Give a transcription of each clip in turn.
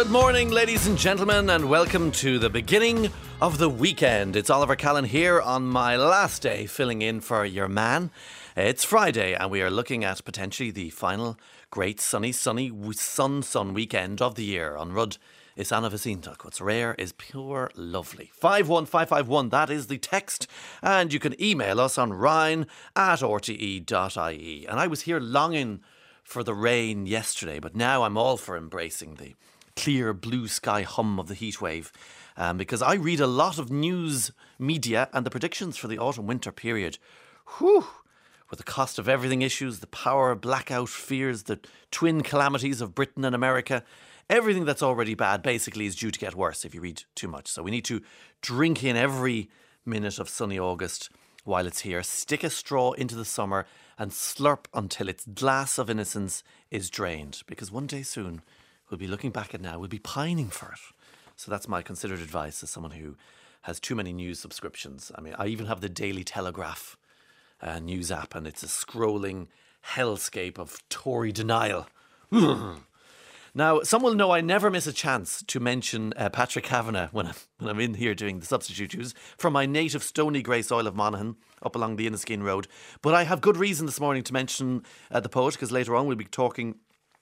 Good morning, ladies and gentlemen, and welcome to the beginning of the weekend. It's Oliver Callan here on my last day filling in for your man. It's Friday, and we are looking at potentially the final great sunny weekend of the year. On Rud is Anna Vicintach. What's rare is pure lovely. 51551, that is the text, and you can email us on ryan@rte.ie. And I was here longing for the rain yesterday, but now I'm all for embracing the clear blue sky hum of the heat wave, because I read a lot of news media and the predictions for the autumn-winter period. Whew! With the cost of everything issues, the power blackout fears, the twin calamities of Britain and America, everything that's already bad basically is due to get worse if you read too much. So we need to drink in every minute of sunny August while it's here, stick a straw into the summer and slurp until its glass of innocence is drained, because one day soon we'll be looking back at now, we'll be pining for it. So that's my considered advice as someone who has too many news subscriptions. I mean, I even have the Daily Telegraph news app, and it's a scrolling hellscape of Tory denial. Now, some will know I never miss a chance to mention Patrick Kavanagh when I'm in here doing the substitute use from my native stony grey soil of Monaghan up along the Inniskeen Road. But I have good reason this morning to mention the poet, because later on we'll be talking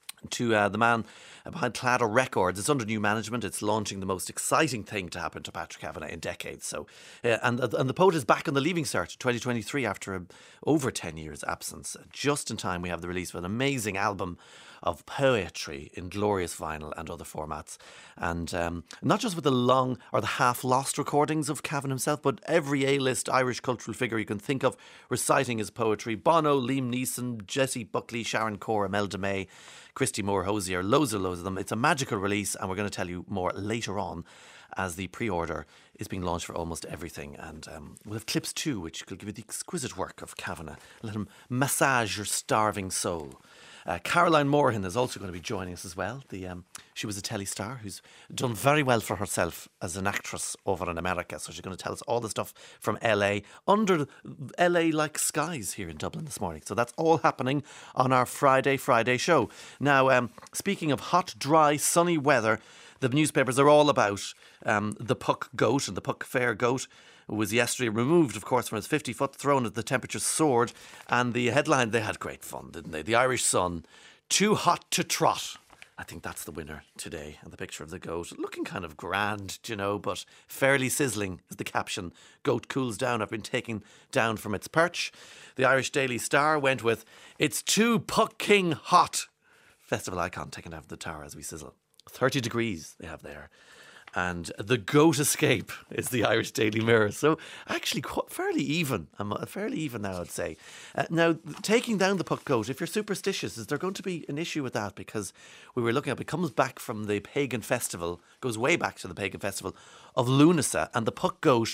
to the man behind Claddagh Records. It's under new management. It's launching the most exciting thing to happen to Patrick Kavanagh in decades. So, and the poet is back on the Leaving Cert 2023 after over 10 years absence. Just in time, we have the release of an amazing album of poetry in glorious vinyl and other formats. And not just with the long or the half-lost recordings of Kavanagh himself, but every A-list Irish cultural figure you can think of reciting his poetry. Bono, Liam Neeson, Jessie Buckley, Sharon Corr, Imelda May, Christy Moore Hosier, loads of them. It's a magical release, and we're going to tell you more later on as the pre-order is being launched for almost everything. And we'll have clips too, which will give you the exquisite work of Kavanagh. Let him massage your starving soul. Caroline Moorhan is also going to be joining us as well. She was a telly star who's done very well for herself as an actress over in America. So she's going to tell us all the stuff from LA, under LA-like skies here in Dublin this morning. So that's all happening on our Friday show. Now, speaking of hot, dry, sunny weather, the newspapers are all about the Puck goat, and the Puck Fair goat was yesterday removed, of course, from his 50-foot throne as the temperature soared. And the headline, they had great fun, didn't they? The Irish Sun, too hot to trot. I think that's the winner today. And the picture of the goat, looking kind of grand, but fairly sizzling is the caption. Goat cools down, I've been taken down from its perch. The Irish Daily Star went with, it's too pucking hot. Festival icon taken out of the tower as we sizzle. 30 degrees they have there. And the goat escape is the Irish Daily Mirror. So actually fairly even. I'm fairly even now, I'd say. Now, taking down the Puck goat, if you're superstitious, is there going to be an issue with that? Because we were looking at it comes back from the pagan festival, goes way back to the pagan festival of Lunasa, and the Puck goat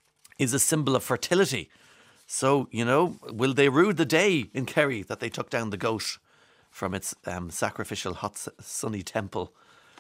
is a symbol of fertility. So, will they rue the day in Kerry that they took down the goat from its sacrificial hot sunny temple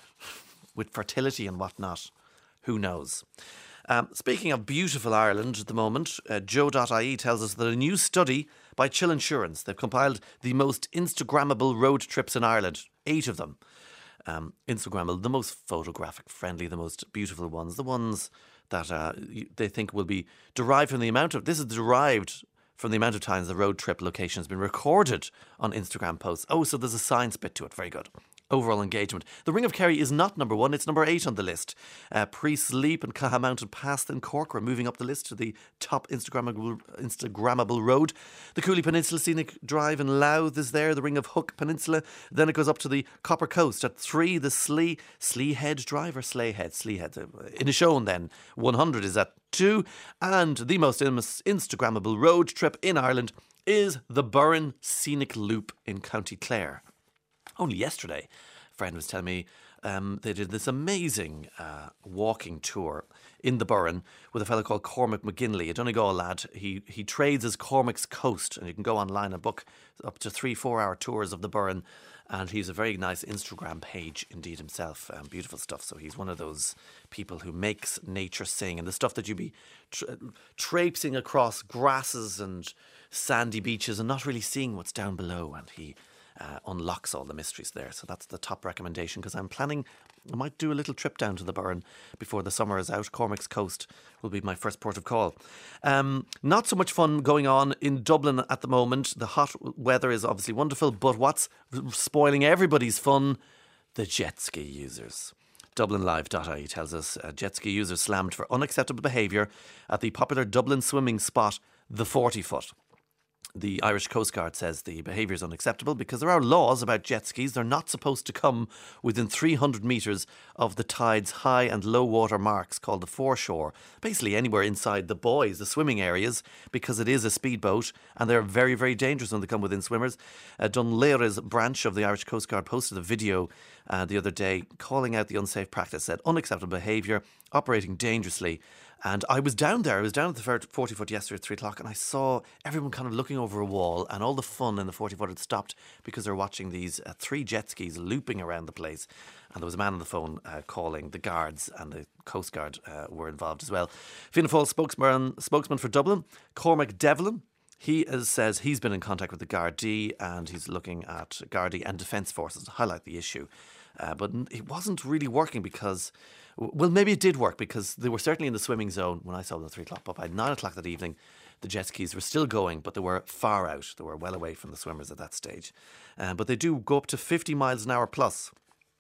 with fertility and whatnot? Who knows? Speaking of beautiful Ireland at the moment, Joe.ie tells us that a new study by Chill Insurance, they've compiled the most Instagrammable road trips in Ireland, 8 of them. Instagrammable, the most photographic friendly, the most beautiful ones, the ones that they think will be derived from the amount of, this is derived from the amount of times the road trip location has been recorded on Instagram posts. Oh, so there's a science bit to it. Very good. Overall engagement. The Ring of Kerry is not number 1, it's number 8 on the list. Pre-Sleep and Caha Mountain Pass in Cork are moving up the list to the top Instagrammable road. The Cooley Peninsula Scenic Drive in Louth is there, the Ring of Hook Peninsula. Then it goes up to the Copper Coast at 3, the Sleehead Drive or Slayhead? Sleehead. Inishowen then, 100 is at 2. And the most Instagrammable road trip in Ireland is the Burren Scenic Loop in County Clare. Only yesterday, a friend was telling me they did this amazing walking tour in the Burren with a fellow called Cormac McGinley, a Donegal lad. He trades as Cormac's Coast, and you can go online and book up to 3-4 hour tours of the Burren. And he's a very nice Instagram page indeed himself. Beautiful stuff. So he's one of those people who makes nature sing. And the stuff that you'd be traipsing across grasses and sandy beaches and not really seeing what's down below. And he unlocks all the mysteries there. So that's the top recommendation, because I'm planning, I might do a little trip down to the Burren before the summer is out. Cormac's Coast will be my first port of call. Not so much fun going on in Dublin at the moment. The hot weather is obviously wonderful, but what's spoiling everybody's fun? The jet ski users. DublinLive.ie tells us jet ski users slammed for unacceptable behaviour at the popular Dublin swimming spot, the 40 Foot. The Irish Coast Guard says the behaviour is unacceptable because there are laws about jet skis. They're not supposed to come within 300 metres of the tide's high and low water marks called the foreshore. Basically anywhere inside the buoys, the swimming areas, because it is a speedboat and they're very, very dangerous when they come within swimmers. Dunleary's branch of the Irish Coast Guard posted a video the other day calling out the unsafe practice, said unacceptable behaviour, operating dangerously. And I was down there. I was down at the 40 Foot yesterday at 3 o'clock, and I saw everyone kind of looking over a wall, and all the fun in the 40 Foot had stopped because they're watching these 3 jet skis looping around the place. And there was a man on the phone calling the guards, and the Coast Guard were involved as well. Fianna Fáil spokesman for Dublin, Cormac Devlin, he says he's been in contact with the Gardaí, and he's looking at Gardaí and Defence Forces to highlight the issue. But it wasn't really working because, well, maybe it did work because they were certainly in the swimming zone when I saw them at 3 o'clock. But by 9 o'clock that evening, the jet skis were still going, but they were far out. They were well away from the swimmers at that stage. But they do go up to 50 miles an hour plus.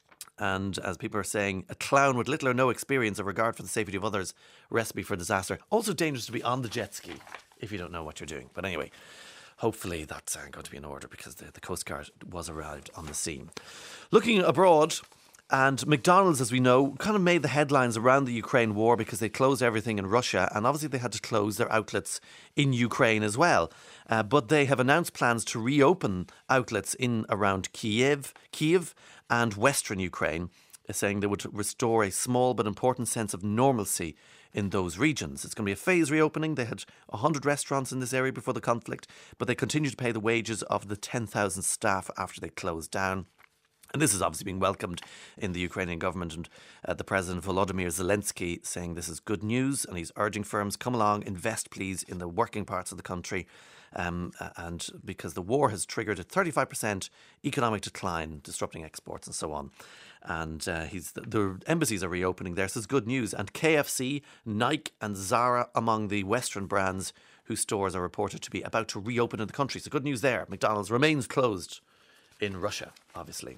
And as people are saying, a clown with little or no experience or regard for the safety of others, recipe for disaster. Also dangerous to be on the jet ski if you don't know what you're doing. But anyway, hopefully that's going to be in order because the Coast Guard was arrived on the scene. Looking abroad, and McDonald's, as we know, kind of made the headlines around the Ukraine war because they closed everything in Russia, and obviously they had to close their outlets in Ukraine as well. But they have announced plans to reopen outlets in around Kiev and western Ukraine, saying they would restore a small but important sense of normalcy in those regions. It's going to be a phased reopening. They had 100 restaurants in this area before the conflict, but they continue to pay the wages of the 10,000 staff after they closed down. And this is obviously being welcomed in the Ukrainian government, and the President Volodymyr Zelensky saying this is good news, and he's urging firms, come along, invest please in the working parts of the country, and because the war has triggered a 35% economic decline, disrupting exports and so on. And the embassies are reopening there, so it's good news. And KFC, Nike and Zara among the Western brands whose stores are reported to be about to reopen in the country. So good news there. McDonald's remains closed in Russia, obviously.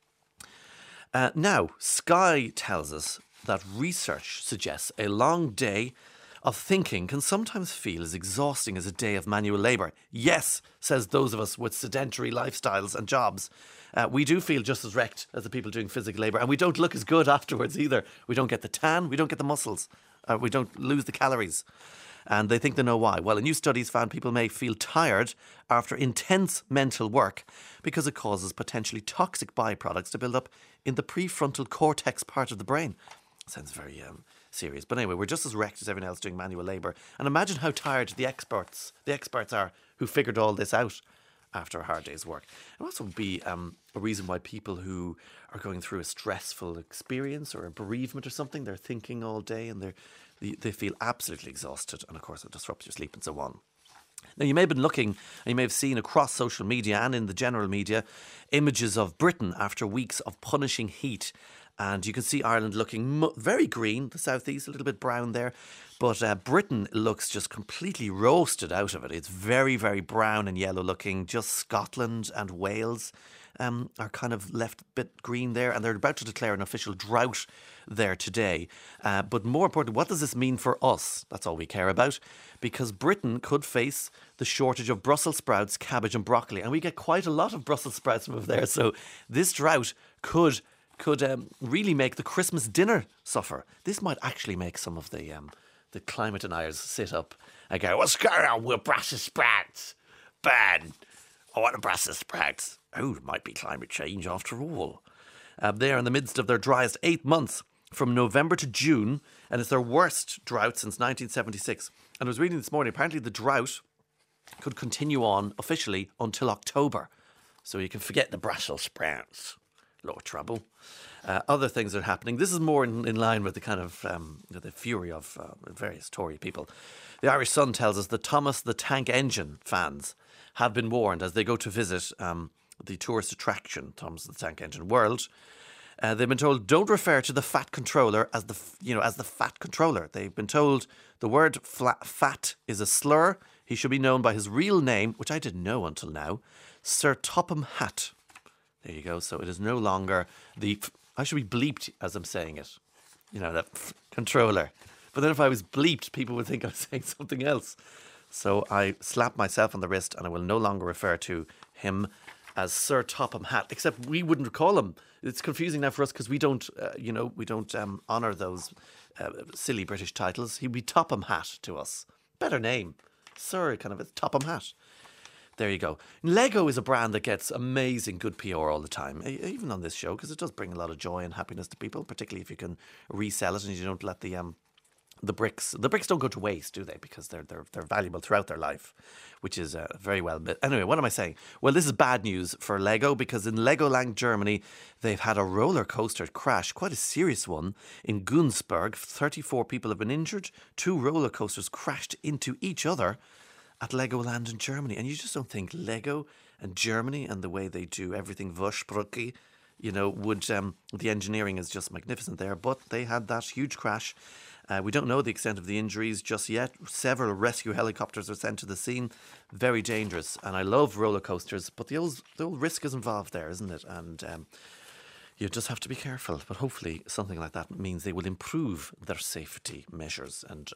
Now, Sky tells us that research suggests a long day of thinking can sometimes feel as exhausting as a day of manual labour. Yes, says those of us with sedentary lifestyles and jobs. We do feel just as wrecked as the people doing physical labour, and we don't look as good afterwards either. We don't get the tan, we don't get the muscles, we don't lose the calories. And they think they know why. Well, a new study's found people may feel tired after intense mental work because it causes potentially toxic byproducts to build up in the prefrontal cortex part of the brain. Sounds very serious. But anyway, we're just as wrecked as everyone else doing manual labour. And imagine how tired the experts are who figured all this out after a hard day's work. It also would be a reason why people who are going through a stressful experience or a bereavement or something, they're thinking all day and they feel absolutely exhausted, and of course it disrupts your sleep and so on. Now, you may have been looking, and you may have seen across social media and in the general media, images of Britain after weeks of punishing heat. And you can see Ireland looking very green, the southeast, a little bit brown there. But Britain looks just completely roasted out of it. It's very, very brown and yellow looking. Just Scotland and Wales are kind of left a bit green there. And they're about to declare an official drought there today. But more importantly, what does this mean for us? That's all we care about. Because Britain could face the shortage of Brussels sprouts, cabbage and broccoli. And we get quite a lot of Brussels sprouts from over there. So this drought could really make the Christmas dinner suffer. This might actually make some of the climate deniers sit up and go, what's going on with Brussels sprouts? Bad. I want a Brussels sprouts. Oh, it might be climate change after all. They're in the midst of their driest 8 months from November to June, and it's their worst drought since 1976. And I was reading this morning, apparently the drought could continue on officially until October. So you can forget the Brussels sprouts. A lot of trouble. Other things are happening. This is more in line with the kind of the fury of various Tory people. The Irish Sun tells us that Thomas the Tank Engine fans have been warned as they go to visit the tourist attraction, Thomas the Tank Engine world. They've been told don't refer to the Fat Controller as the Fat Controller. They've been told the word fat is a slur. He should be known by his real name, which I didn't know until now, Sir Topham Hatt. There you go. So it is no longer I should be bleeped as I'm saying it. That controller. But then if I was bleeped, people would think I was saying something else. So I slapped myself on the wrist, and I will no longer refer to him as Sir Topham Hatt, except we wouldn't call him. It's confusing now for us because we don't honour those silly British titles. He'd be Topham Hatt to us. Better name. Sir, kind of a Topham Hatt. There you go. Lego is a brand that gets amazing good PR all the time, even on this show, because it does bring a lot of joy and happiness to people, particularly if you can resell it and you don't let the bricks don't go to waste, do they? Because they're valuable throughout their life, which is very well. But anyway, what am I saying? Well, this is bad news for Lego, because in Legoland, Germany, they've had a roller coaster crash, quite a serious one, in Günzburg. 34 people have been injured. 2 roller coasters crashed into each other at Legoland in Germany. And you just don't think Lego and Germany and the way they do everything Wursprüche, the engineering is just magnificent there. But they had that huge crash. We don't know the extent of the injuries just yet. Several rescue helicopters were sent to the scene. Very dangerous. And I love roller coasters, but the old risk is involved there, isn't it? And you just have to be careful. But hopefully something like that means they will improve their safety measures and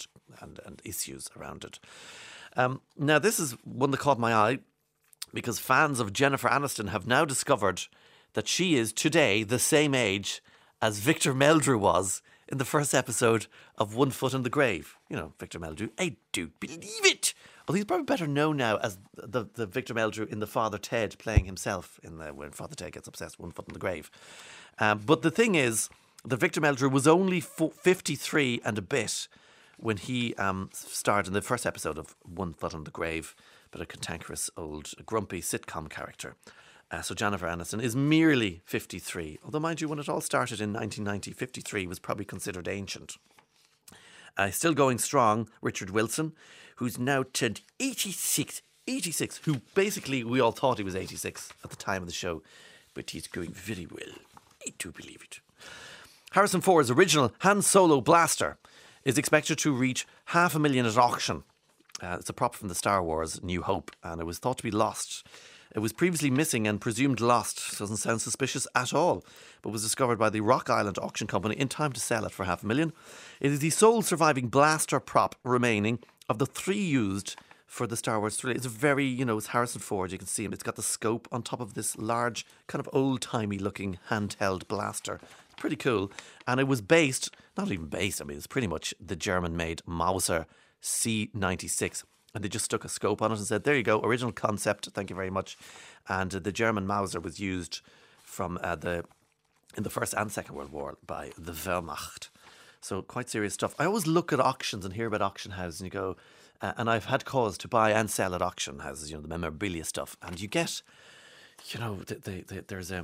issues around it. Now, this is one that caught my eye, because fans of Jennifer Aniston have now discovered that she is today the same age as Victor Meldrew was in the first episode of One Foot in the Grave. Victor Meldrew. I don't believe it. Well, he's probably better known now as the Victor Meldrew in the Father Ted, playing himself when Father Ted gets obsessed, One Foot in the Grave. But the thing is, that Victor Meldrew was only 53 and a bit when he starred in the first episode of One Foot in the Grave, but a cantankerous old grumpy sitcom character. So Jennifer Aniston is merely 53. Although, mind you, when it all started in 1990, 53 was probably considered ancient. Still going strong, Richard Wilson, who's now turned 86. 86, who basically we all thought he was 86 at the time of the show. But he's going very well. I do believe it. Harrison Ford's original Han Solo blaster is expected to reach $500,000 at auction. It's a prop from the Star Wars New Hope, and it was thought to be lost. It was previously missing and presumed lost. Doesn't sound suspicious at all, but was discovered by the Rock Island Auction Company in time to sell it for $500,000. It is the sole surviving blaster prop remaining of the 3 used for the Star Wars trilogy. It's a very, it's Harrison Ford. You can see him. It's got the scope on top of this large, kind of old-timey looking handheld blaster. Pretty cool. And it was based, not even based, it's pretty much the German-made Mauser C96. And they just stuck a scope on it and said, there you go, original concept, thank you very much. And the German Mauser was used in the First and Second World War by the Wehrmacht. So quite serious stuff. I always look at auctions and hear about auction houses, and you go, and I've had cause to buy and sell at auction houses, the memorabilia stuff. And you get, there's a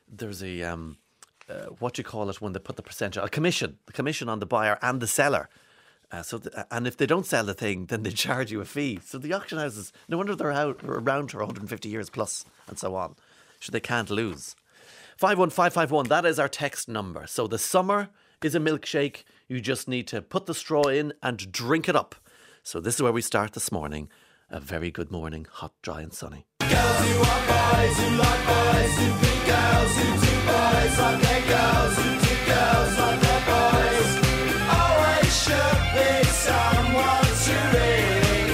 what do you call it when they put the percentage, the commission on the buyer and the seller. And if they don't sell the thing, then they charge you a fee. So the auction houses, no wonder they're around for 150 years plus and so on. So they can't lose. 51551, that is our text number. So the summer is a milkshake. You just need to put the straw in and drink it up. So this is where we start this morning. A very good morning, hot, dry and sunny. Girls who are boys, who like boys, who be girls, who do boys like their girls, who do girls like their boys. Always should be someone to really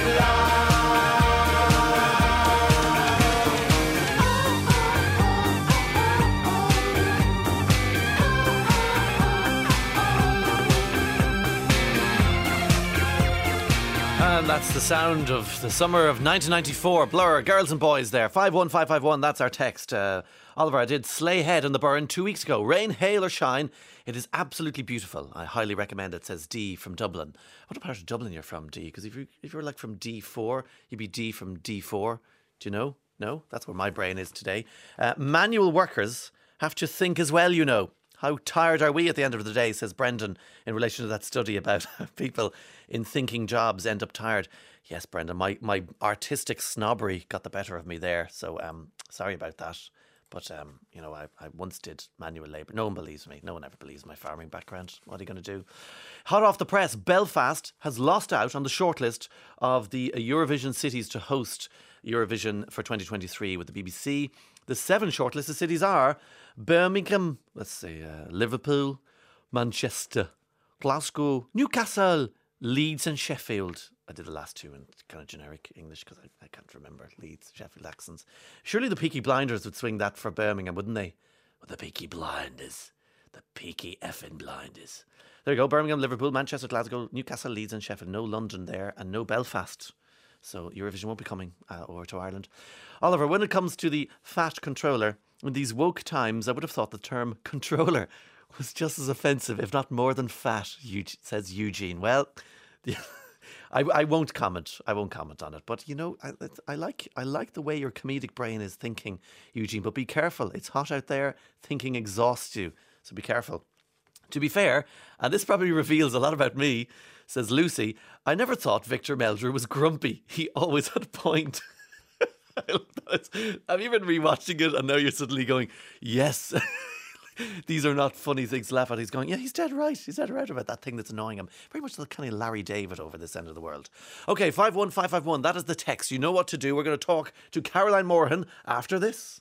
And that's the sound of the summer of 1994. Blur, girls and boys there. 51551, that's our text. Oliver, I did Sleigh Head in the Burren 2 weeks ago. Rain, hail or shine, it is absolutely beautiful. I highly recommend it, says Dee from Dublin. What part of Dublin you're from, Dee? Because if you're like from D4, you'd be Dee from D4. Do you know? No? That's where my brain is today. Manual workers have to think as well, How tired are we at the end of the day, says Brendan, in relation to that study about people in thinking jobs end up tired. Yes, Brendan, my artistic snobbery got the better of me there. So sorry about that. But, you know, I once did manual labour. No one believes me. No one ever believes my farming background. What are you going to do? Hot off the press, Belfast has lost out on the shortlist of the Eurovision cities to host Eurovision for 2023 with the BBC. The 7 shortlisted cities are Birmingham, Liverpool, Manchester, Glasgow, Newcastle, Leeds and Sheffield. I did the last 2 in kind of generic English because I can't remember Leeds, Sheffield accents. Surely the Peaky Blinders would swing that for Birmingham, wouldn't they? Well, the Peaky Blinders. The Peaky effing Blinders. There you go. Birmingham, Liverpool, Manchester, Glasgow, Newcastle, Leeds and Sheffield. No London there and no Belfast. So Eurovision won't be coming over to Ireland. Oliver, when it comes to the fat controller, in these woke times, I would have thought the term controller was just as offensive, if not more than fat, says Eugene. Well, I won't comment. I won't comment on it. But, you know, I like the way your comedic brain is thinking, Eugene. But be careful. It's hot out there. Thinking exhausts you. So be careful. To be fair, and this probably reveals a lot about me, says Lucy, I never thought Victor Meldrew was grumpy. He always had a point. Have you been rewatching it and now you're suddenly going, yes, these are not funny things to laugh at. He's going, yeah, he's dead right. He's dead right about that thing that's annoying him. Very much the kind of Larry David over this end of the world. Okay, 51551, that is the text. You know what to do. We're going to talk to Caroline Morahan after this.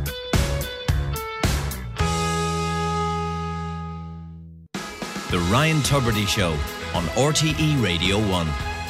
The Ryan Tubridy Show on RTE Radio 1.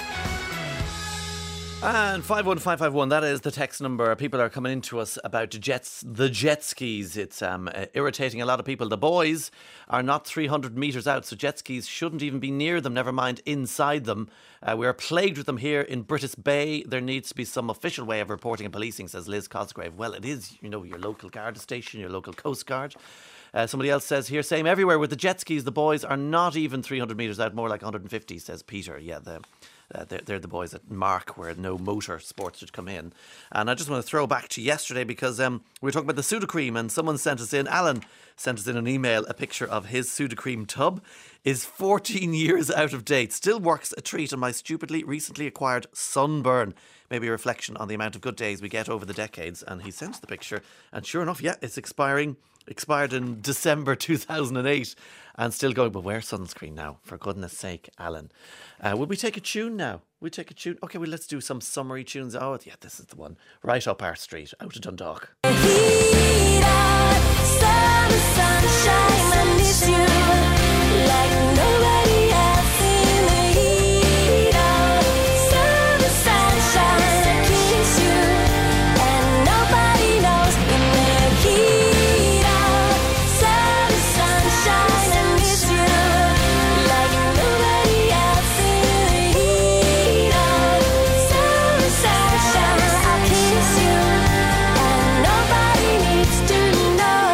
And 51551, that is the text number. People are coming into us about the jet skis. It's irritating a lot of people. The boys are not 300 metres out, so jet skis shouldn't even be near them, never mind inside them. We are plagued with them here in British Bay. There needs to be some official way of reporting and policing, says Liz Cosgrave. Well, it is, you know, your local Garda station, your local Coast Guard. Somebody else says here, same everywhere with the jet skis. The boys are not even 300 metres out, more like 150, says Peter. Yeah, they're the boys at Mark where no motor sports should come in. And I just want to throw back to yesterday because we were talking about the Sudocrem and someone sent us in, Alan sent us in an email, a picture of his Sudocrem tub is 14 years out of date. Still works a treat on my stupidly recently acquired sunburn. Maybe a reflection on the amount of good days we get over the decades. And he sent the picture and sure enough, yeah, it's expired in December 2008 and still going, but wear sunscreen now, for goodness sake, Alan. Would we take a tune now? We take a tune? Okay, well, let's do some summery tunes. Oh, yeah, this is the one. Right up our street, out of Dundalk. Heat up, sunshine, I miss you like nobody else in the heat of summer sunshine. I kiss you and nobody knows in the heat of summer sunshine. I miss you like nobody else in the heat of summer sunshine. I kiss you and nobody needs to know.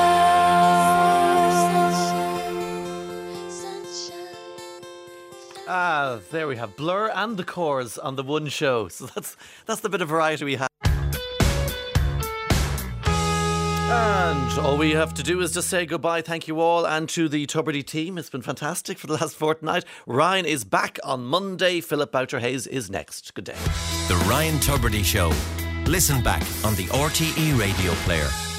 Ah, there we have Blur and the Corrs on the one show. So that's the bit of variety we have. And all we have to do is just say goodbye, thank you all, and to the Tubridy team. It's been fantastic for the last fortnight. Ryan is back on Monday. Philip Boucher-Hayes is next. Good day. The Ryan Tubridy Show. Listen back on the RTE Radio Player.